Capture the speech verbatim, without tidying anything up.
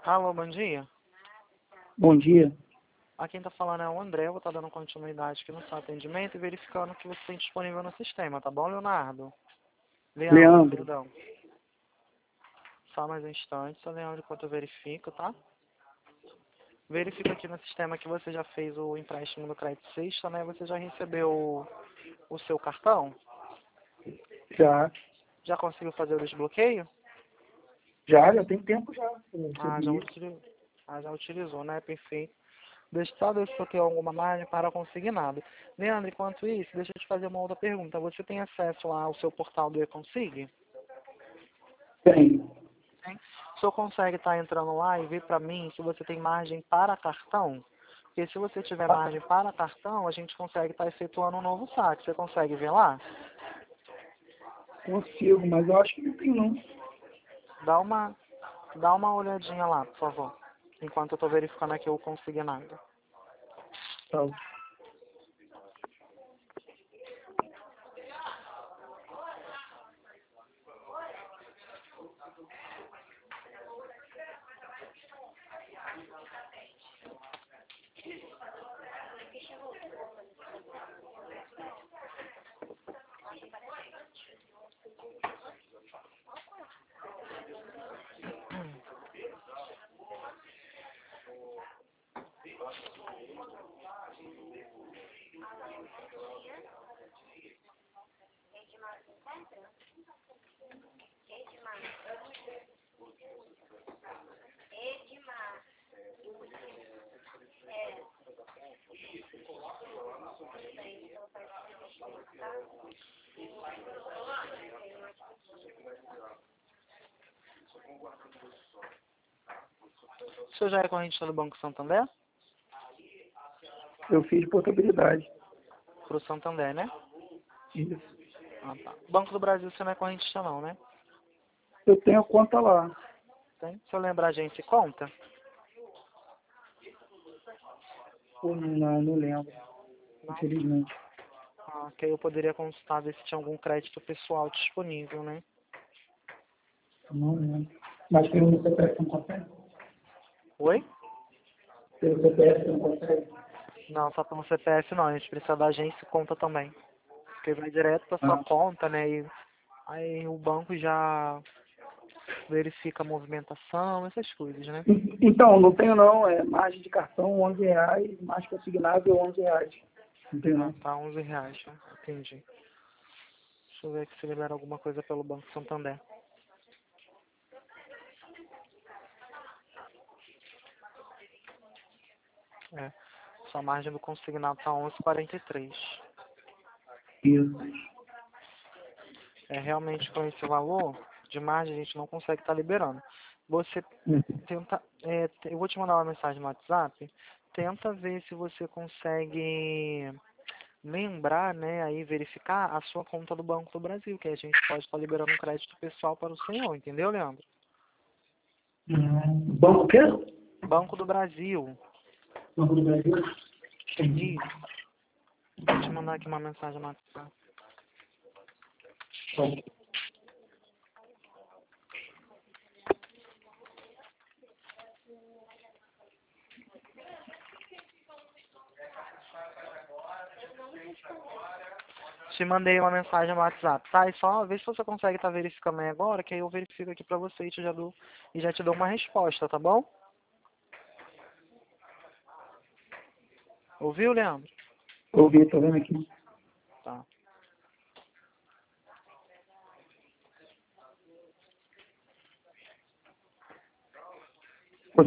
Alô, bom dia. Bom dia. Aqui quem tá falando é o André, eu vou estar dando continuidade aqui no seu atendimento e verificando o que você tem disponível no sistema, tá bom, Leonardo? Leandro, Leandro. perdão. Só mais um instante, só Leandro, enquanto eu verifico, tá? Verifica aqui no sistema que você já fez o empréstimo do crédito sexta, né? Você já recebeu o, o seu cartão? Já. Já conseguiu fazer o desbloqueio? Já, já tem tempo já. Eu Ah, recebi já isso. utilizou, ah, já utilizou, né? Perfeito. Deixa eu só ver se eu tenho alguma margem para conseguir nada. Leandro, enquanto isso, deixa eu te fazer uma outra pergunta. Você tem acesso lá ao seu portal do eConsig? Tem. Tem. O senhor consegue estar entrando lá e ver para mim se você tem margem para cartão? Porque se você tiver Ah, margem para cartão, a gente consegue estar efetuando um novo saque. Você consegue ver lá? consigo, mas eu acho que não tem não. Dá uma, dá uma olhadinha lá, por favor. Enquanto eu estou verificando aqui o consignado. Tá. O senhor já é correntista do Banco Santander? Eu fiz portabilidade. Pro Santander, né? Isso. Ah, tá. Banco do Brasil você não é correntista não, né? Eu tenho a conta lá. Tem? Se eu lembrar a agência e conta? Ou não, não lembro. Não? Infelizmente. Ah, que aí eu poderia consultar ver se tinha algum crédito pessoal disponível, né? Não lembro. Mas tem o C P F não consegue? Oi? Tem o C P F não consegue? Não, só pelo C P F não, a gente precisa da agência e conta também. Porque vai direto pra sua Ah. conta, né? E aí o banco já verifica a movimentação, essas coisas, né? En- Então, não tenho não. É margem de cartão onze reais, mais consignável onze reais. Não tenho Ah, não. tá, onze reais, né? Entendi. Deixa eu ver aqui se libera alguma coisa pelo Banco Santander. É, sua margem do consignado tá onze e quarenta e três. Isso. É, realmente com esse valor de margem a gente não consegue estar liberando. Você Uhum. tenta, é, eu vou te mandar uma mensagem no WhatsApp, tenta ver se você consegue lembrar, né, aí verificar a sua conta do Banco do Brasil, que a gente pode estar liberando um crédito pessoal para o senhor, entendeu, Leandro? Uhum. Banco o quê? Banco do Brasil. Banco do Brasil? Isso. Vou te mandar aqui uma mensagem no WhatsApp. Bom. Te mandei uma mensagem no WhatsApp, tá? E só vê se você consegue estar verificando aí agora, que aí eu verifico aqui pra você e, te já, dou, e já te dou uma resposta, tá bom? Ouviu, Leandro? Ouvi, tô vendo aqui. Tá.